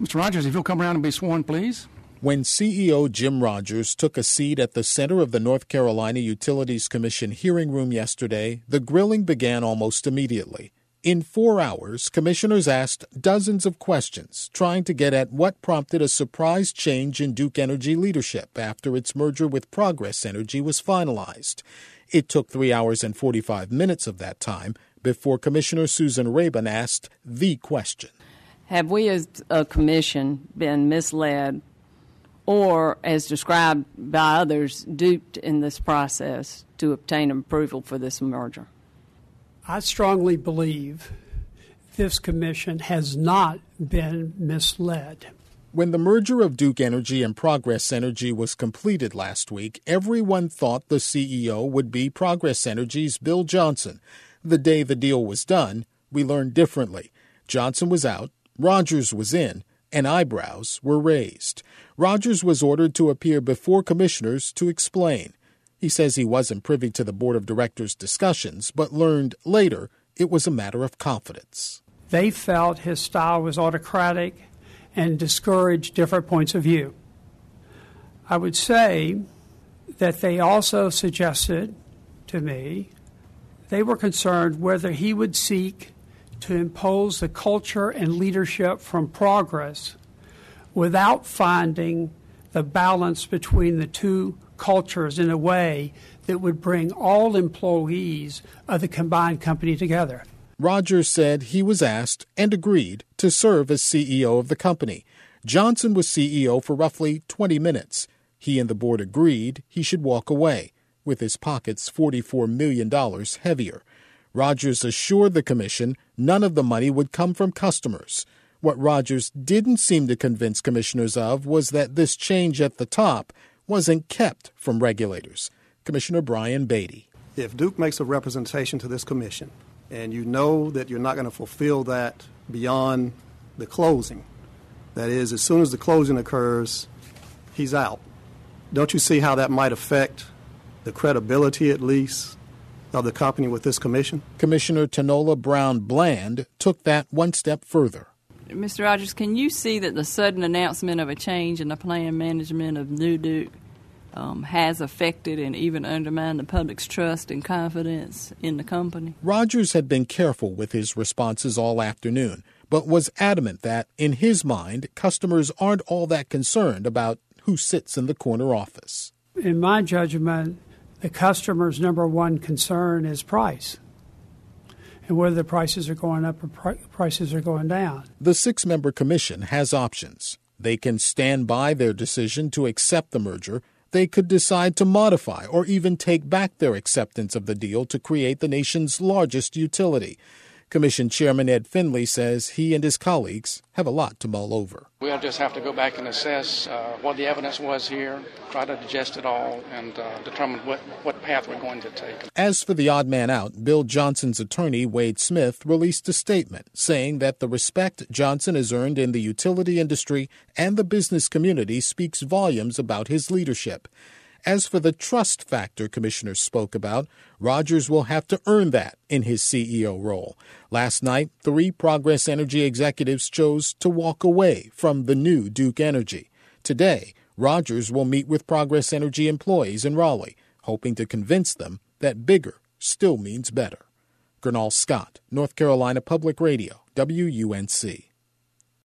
Mr. Rogers, if you'll come around and be sworn, please. When CEO Jim Rogers took a seat at the center of the North Carolina Utilities Commission hearing room yesterday, the grilling began almost immediately. In 4 hours, commissioners asked dozens of questions, trying to get at what prompted a surprise change in Duke Energy leadership after its merger with Progress Energy was finalized. It took 3 hours and 45 minutes of that time before Commissioner Susan Rabun asked the question. Have we as a commission been misled or, as described by others, duped in this process to obtain approval for this merger? I strongly believe this commission has not been misled. When the merger of Duke Energy and Progress Energy was completed last week, everyone thought the CEO would be Progress Energy's Bill Johnson. The day the deal was done, we learned differently. Johnson was out, Rogers was in, and eyebrows were raised. Rogers was ordered to appear before commissioners to explain. He says he wasn't privy to the board of directors' discussions, but learned later it was a matter of confidence. They felt his style was autocratic and discouraged different points of view. I would say that they also suggested to me they were concerned whether he would seek to impose the culture and leadership from Progress without finding the balance between the two cultures in a way that would bring all employees of the combined company together. Rogers said he was asked and agreed to serve as CEO of the company. Johnson was CEO for roughly 20 minutes. He and the board agreed he should walk away, with his pockets $44 million heavier. Rogers assured the commission none of the money would come from customers. What Rogers didn't seem to convince commissioners of was that this change at the top wasn't kept from regulators. Commissioner Brian Beatty. If Duke makes a representation to this commission and you know that you're not going to fulfill that beyond the closing, that is, as soon as the closing occurs, he's out. Don't you see how that might affect the credibility, at least, of the company with this commission? Commissioner Tanola Brown Bland took that one step further. Mr. Rogers, can you see that the sudden announcement of a change in the plan management of New Duke has affected and even undermined the public's trust and confidence in the company? Rogers had been careful with his responses all afternoon, but was adamant that, in his mind, customers aren't all that concerned about who sits in the corner office. In my judgment, the customer's number one concern is price, and whether the prices are going up or prices are going down. The 6-member commission has options. They can stand by their decision to accept the merger. They could decide to modify or even take back their acceptance of the deal to create the nation's largest utility. Commission Chairman Ed Finley says he and his colleagues have a lot to mull over. We'll just have to go back and assess what the evidence was here, try to digest it all, and determine what path we're going to take. As for the odd man out, Bill Johnson's attorney, Wade Smith, released a statement saying that the respect Johnson has earned in the utility industry and the business community speaks volumes about his leadership. As for the trust factor commissioners spoke about, Rogers will have to earn that in his CEO role. Last night, 3 Progress Energy executives chose to walk away from the new Duke Energy. Today, Rogers will meet with Progress Energy employees in Raleigh, hoping to convince them that bigger still means better. Gernal Scott, North Carolina Public Radio, WUNC.